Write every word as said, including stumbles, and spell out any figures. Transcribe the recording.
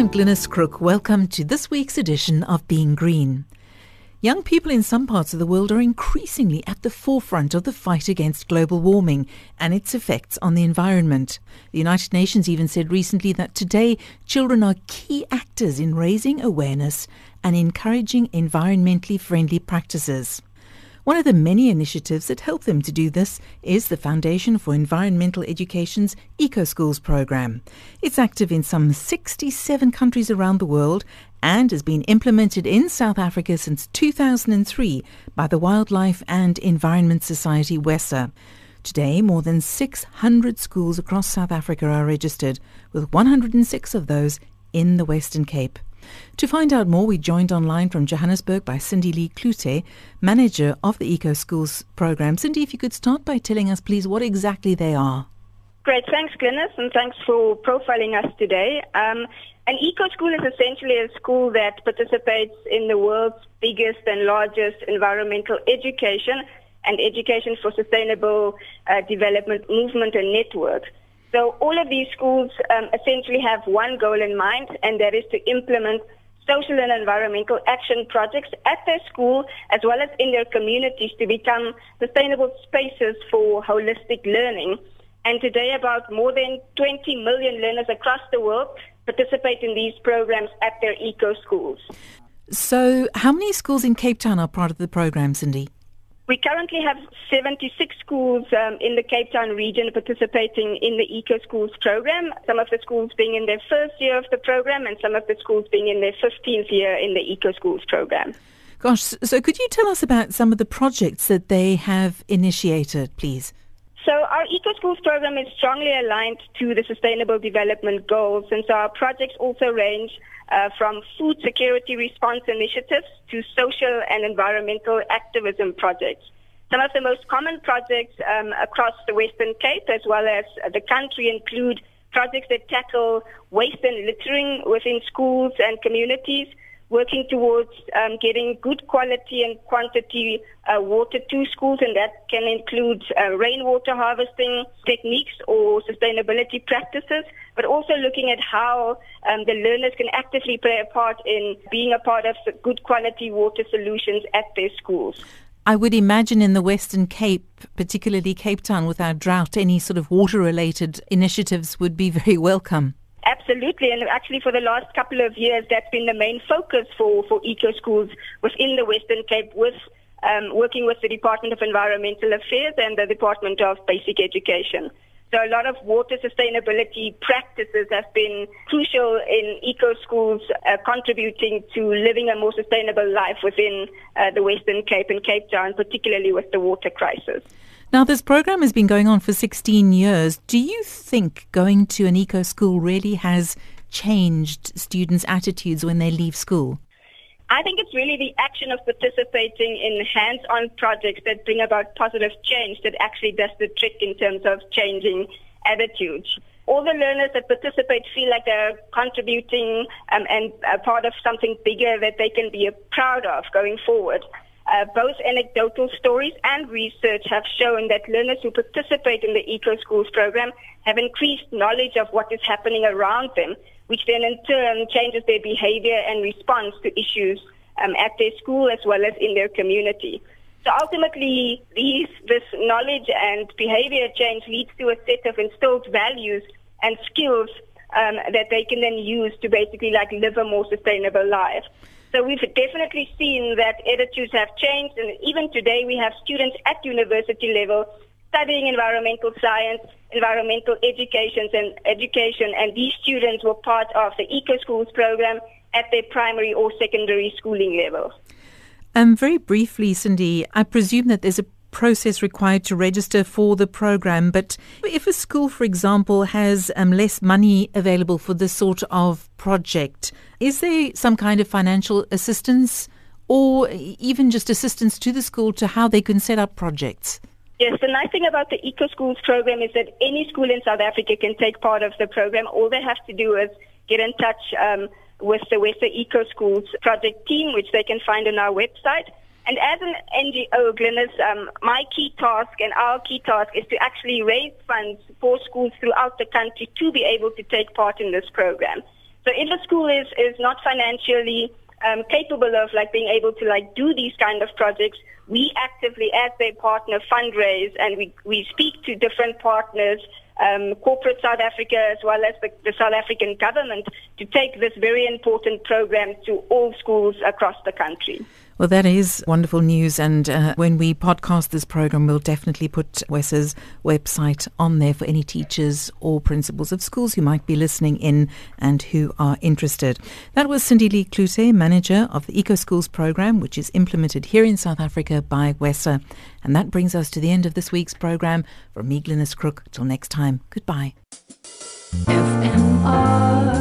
I'm Glynis Crook. Welcome to this week's edition of Being Green. Young people in some parts of the world are increasingly at the forefront of the fight against global warming and its effects on the environment. The United Nations even said recently that today children are key actors in raising awareness and encouraging environmentally friendly practices. One of the many initiatives that help them to do this is the Foundation for Environmental Education's EcoSchools program. It's active in some sixty-seven countries around the world and has been implemented in South Africa since two thousand three by the Wildlife and Environment Society, WESA. Today, more than six hundred schools across South Africa are registered, with one hundred six of those in the Western Cape. To find out more, we joined online from Johannesburg by Cindy Lee Klute, manager of the EcoSchools program. Cindy, if you could start by telling us, please, what exactly they are. Great. Thanks, Glynis, and thanks for profiling us today. Um, an eco-school is essentially a school that participates in the world's biggest and largest environmental education and education for sustainable uh, development movement and network. So all of these schools um, essentially have one goal in mind, and that is to implement social and environmental action projects at their school as well as in their communities to become sustainable spaces for holistic learning. And today, about more than twenty million learners across the world participate in these programs at their eco-schools. So how many schools in Cape Town are part of the program, Cindy? We currently have seventy-six schools um, in the Cape Town region participating in the EcoSchools program, some of the schools being in their first year of the program and some of the schools being in their fifteenth year in the EcoSchools program. Gosh, so could you tell us about some of the projects that they have initiated, please? So our EcoSchools program is strongly aligned to the Sustainable Development Goals, and so our projects also range uh, from food security response initiatives to social and environmental activism projects. Some of the most common projects um, across the Western Cape as well as the country include projects that tackle waste and littering within schools and communities, working towards um, getting good quality and quantity uh, water to schools, and that can include uh, rainwater harvesting techniques or sustainability practices, but also looking at how um, the learners can actively play a part in being a part of good quality water solutions at their schools. I would imagine in the Western Cape, particularly Cape Town, with our drought, any sort of water-related initiatives would be very welcome. Absolutely, and actually for the last couple of years, that's been the main focus for, for eco-schools within the Western Cape, with um, working with the Department of Environmental Affairs and the Department of Basic Education. So a lot of water sustainability practices have been crucial in eco-schools, uh, contributing to living a more sustainable life within uh, the Western Cape and Cape Town, particularly with the water crisis. Now, this program has been going on for sixteen years. Do you think going to an eco school really has changed students' attitudes when they leave school? I think it's really the action of participating in hands-on projects that bring about positive change that actually does the trick in terms of changing attitudes. All the learners that participate feel like they're contributing um, and a part of something bigger that they can be proud of going forward. Uh, both anecdotal stories and research have shown that learners who participate in the EcoSchools program have increased knowledge of what is happening around them, which then in turn changes their behavior and response to issues um, at their school as well as in their community. So ultimately, these, this knowledge and behavior change leads to a set of instilled values and skills um, that they can then use to basically like live a more sustainable life. So we've definitely seen that attitudes have changed, and even today we have students at university level studying environmental science, environmental education, and education, and these students were part of the EcoSchools program at their primary or secondary schooling level. Um, very briefly, Cindy, I presume that there's a process required to register for the program, but if a school, for example, has um, less money available for this sort of project, is there some kind of financial assistance or even just assistance to the school to how they can set up projects? Yes, the nice thing about the EcoSchools program is that any school in South Africa can take part of the program. All they have to do is get in touch um, with the WESA EcoSchools project team, which they can find on our website. And as an N G O, Glynis, um, my key task and our key task is to actually raise funds for schools throughout the country to be able to take part in this program. So if a school is, is not financially um, capable of like being able to like do these kind of projects, we actively, as their partner, fundraise, and we, we speak to different partners, um, corporate South Africa as well as the, the South African government, to take this very important program to all schools across the country. Well, that is wonderful news, and uh, when we podcast this program, we'll definitely put WESA's website on there for any teachers or principals of schools who might be listening in and who are interested. That was Cindy Lee Klute, manager of the Eco Schools program, which is implemented here in South Africa by WESA. And that brings us to the end of this week's program. From me, Glynis Crook, till next time, goodbye. F M R